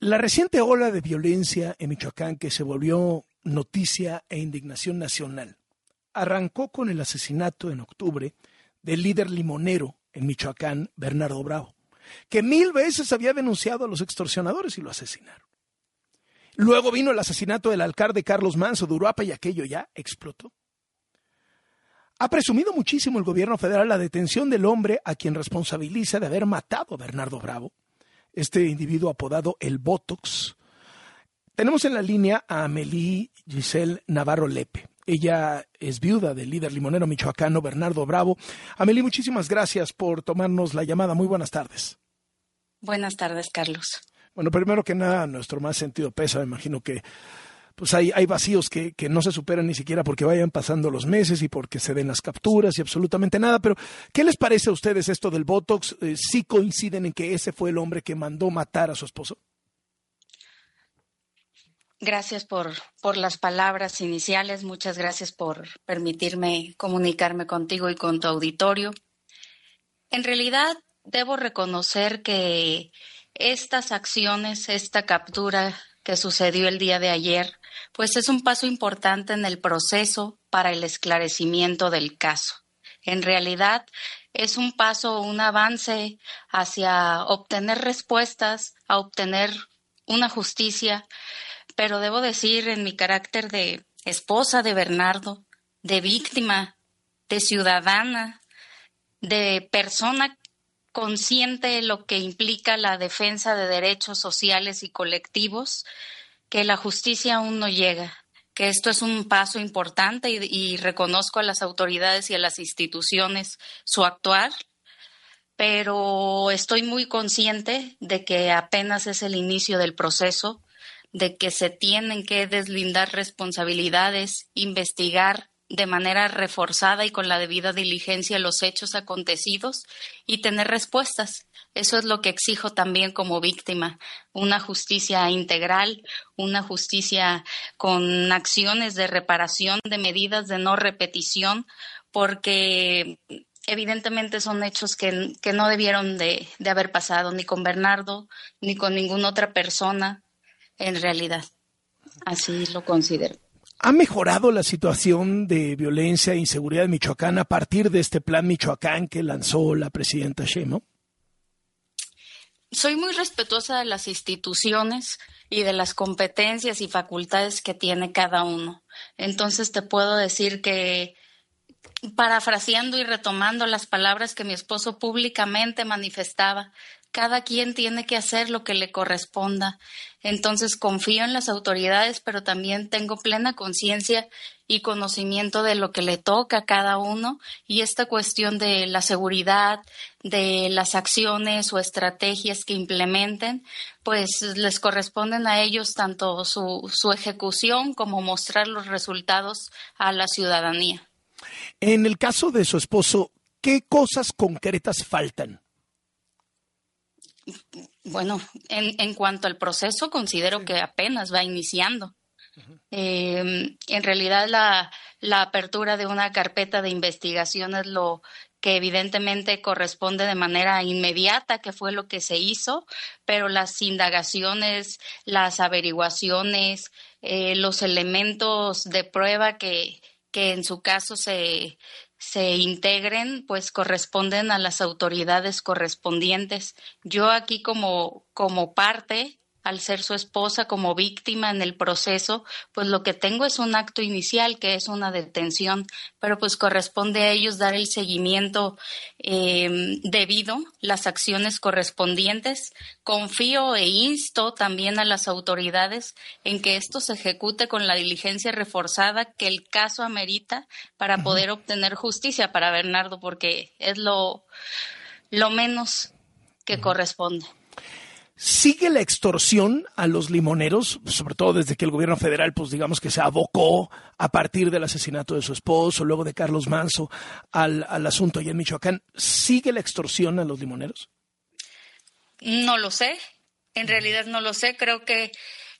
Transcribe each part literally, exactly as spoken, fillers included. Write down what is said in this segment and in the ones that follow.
La reciente ola de violencia en Michoacán, que se volvió noticia e indignación nacional, arrancó con el asesinato en octubre del líder limonero en Michoacán, Bernardo Bravo, que mil veces había denunciado a los extorsionadores y lo asesinaron. Luego vino el asesinato del alcalde Carlos Manzo de Uruapa y aquello ya explotó. Ha presumido muchísimo el gobierno federal la detención del hombre a quien responsabiliza de haber matado a Bernardo Bravo, este individuo apodado El Botox. Tenemos en la línea a Amelie Giselle Navarro Lepe. Ella es viuda del líder limonero michoacano Bernardo Bravo. Amelie, muchísimas gracias por tomarnos la llamada. Muy buenas tardes. Buenas tardes, Carlos. Bueno, primero que nada, nuestro más sentido pésame. Me imagino que pues hay, hay vacíos que, que no se superan ni siquiera porque vayan pasando los meses y porque se den las capturas y absolutamente nada. Pero, ¿qué les parece a ustedes esto del Botox? Eh, ¿Sí coinciden en que ese fue el hombre que mandó matar a su esposo? Gracias por, por las palabras iniciales. Muchas gracias por permitirme comunicarme contigo y con tu auditorio. En realidad, debo reconocer que estas acciones, esta captura que sucedió el día de ayer, pues es un paso importante en el proceso para el esclarecimiento del caso. En realidad, es un paso, un avance hacia obtener respuestas, a obtener una justicia. Pero debo decir, en mi carácter de esposa de Bernardo, de víctima, de ciudadana, de persona consciente de lo que implica la defensa de derechos sociales y colectivos, que la justicia aún no llega, que esto es un paso importante y, y reconozco a las autoridades y a las instituciones su actuar, pero estoy muy consciente de que apenas es el inicio del proceso, de que se tienen que deslindar responsabilidades, investigar de manera reforzada y con la debida diligencia los hechos acontecidos y tener respuestas. Eso es lo que exijo también como víctima, una justicia integral, una justicia con acciones de reparación, de medidas de no repetición, porque evidentemente son hechos que, que no debieron de, de haber pasado ni con Bernardo ni con ninguna otra persona. En realidad, así lo considero. ¿Ha mejorado la situación de violencia e inseguridad en Michoacán a partir de este plan Michoacán que lanzó la presidenta Sheinbaum? Soy muy respetuosa de las instituciones y de las competencias y facultades que tiene cada uno. Entonces te puedo decir que, parafraseando y retomando las palabras que mi esposo públicamente manifestaba, cada quien tiene que hacer lo que le corresponda. Entonces confío en las autoridades, pero también tengo plena conciencia y conocimiento de lo que le toca a cada uno. Y esta cuestión de la seguridad, de las acciones o estrategias que implementen, pues les corresponden a ellos tanto su, su ejecución como mostrar los resultados a la ciudadanía. En el caso de su esposo, ¿qué cosas concretas faltan? Bueno, en, en cuanto al proceso, considero sí. que apenas va iniciando. Uh-huh. Eh, en realidad, la, la apertura de una carpeta de investigación es lo que evidentemente corresponde de manera inmediata, que fue lo que se hizo, pero las indagaciones, las averiguaciones, eh, los elementos de prueba que, que en su caso se... se integren, pues corresponden a las autoridades correspondientes. Yo aquí como, como parte, al ser su esposa, como víctima en el proceso, pues lo que tengo es un acto inicial, que es una detención, pero pues corresponde a ellos dar el seguimiento eh, debido, las acciones correspondientes. Confío e insto también a las autoridades en que esto se ejecute con la diligencia reforzada que el caso amerita para poder obtener justicia para Bernardo, porque es lo, lo menos que corresponde. ¿Sigue la extorsión a los limoneros, sobre todo desde que el gobierno federal, pues digamos que se abocó a partir del asesinato de su esposo, luego de Carlos Manzo, al, al asunto allá en Michoacán? ¿Sigue la extorsión a los limoneros? No lo sé, en realidad no lo sé. Creo que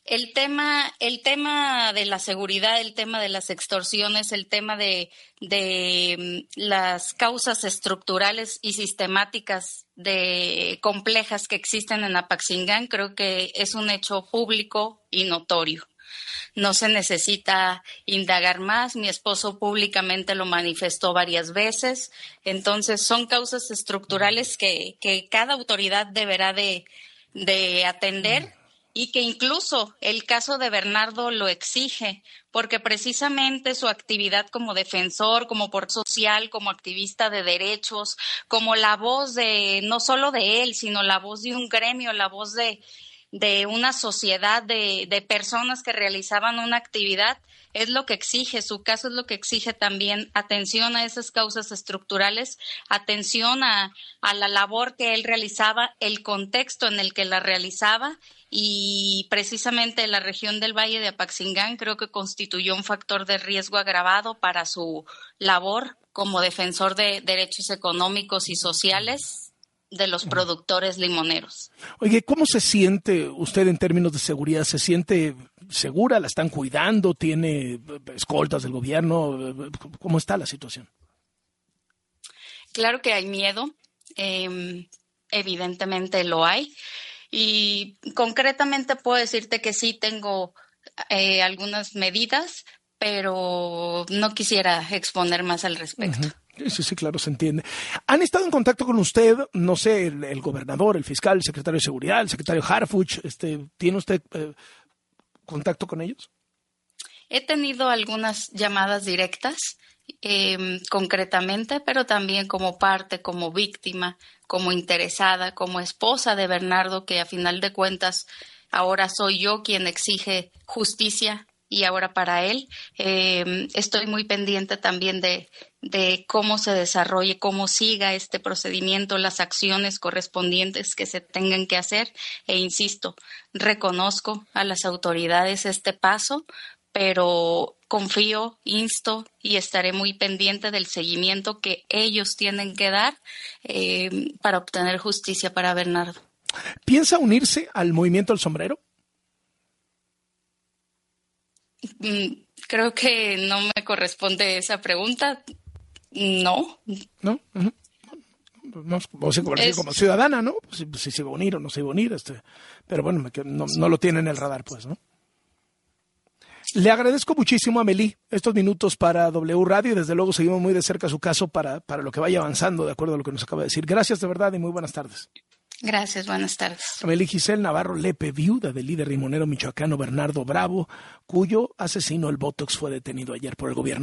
El tema, el tema de la seguridad, el tema de las extorsiones, el tema de, de las causas estructurales y sistemáticas de complejas que existen en Apaxingán, creo que es un hecho público y notorio. No se necesita indagar más. Mi esposo públicamente lo manifestó varias veces. Entonces, son causas estructurales que, que cada autoridad deberá de, de atender. Y que incluso el caso de Bernardo lo exige, porque precisamente su actividad como defensor, como por social, como activista de derechos, como la voz de, no solo de él, sino la voz de un gremio, la voz de, de una sociedad de, de personas que realizaban una actividad, es lo que exige. Su caso es lo que exige también atención a esas causas estructurales, atención a, a la labor que él realizaba, el contexto en el que la realizaba. Y precisamente la región del Valle de Apaxingán creo que constituyó un factor de riesgo agravado para su labor como defensor de derechos económicos y sociales de los productores limoneros. Oye, ¿cómo se siente usted en términos de seguridad? ¿Se siente segura? ¿La están cuidando? ¿Tiene escoltas del gobierno? ¿Cómo está la situación? Claro que hay miedo, eh, evidentemente lo hay. Y concretamente puedo decirte que sí tengo eh, algunas medidas, pero no quisiera exponer más al respecto. Uh-huh. Sí, sí, claro, se entiende. ¿Han estado en contacto con usted, no sé, el, el gobernador, el fiscal, el secretario de Seguridad, el secretario Harfuch? Este, ¿tiene usted eh, contacto con ellos? He tenido algunas llamadas directas, eh, concretamente, pero también como parte, como víctima, como interesada, como esposa de Bernardo, que a final de cuentas ahora soy yo quien exige justicia y ahora para él. Eh, estoy muy pendiente también de, de cómo se desarrolle, cómo siga este procedimiento, las acciones correspondientes que se tengan que hacer. E insisto, reconozco a las autoridades este paso, pero confío, insto y estaré muy pendiente del seguimiento que ellos tienen que dar eh, para obtener justicia para Bernardo. ¿Piensa unirse al movimiento del sombrero? Mm, creo que no me corresponde esa pregunta. No. ¿No? Uh-huh. No, o sea, como, es... como ciudadana, ¿no? Si, si se va a unir o no se va a unir, este, pero bueno, no, no lo tiene en el radar, pues, ¿no? Le agradezco muchísimo a Amélie estos minutos para W Radio y desde luego seguimos muy de cerca su caso para, para lo que vaya avanzando, de acuerdo a lo que nos acaba de decir. Gracias de verdad y muy buenas tardes. Gracias, buenas tardes. Amélie Giselle Navarro Lepe, viuda del líder limonero michoacano Bernardo Bravo, cuyo asesino, el Botox, fue detenido ayer por el gobierno.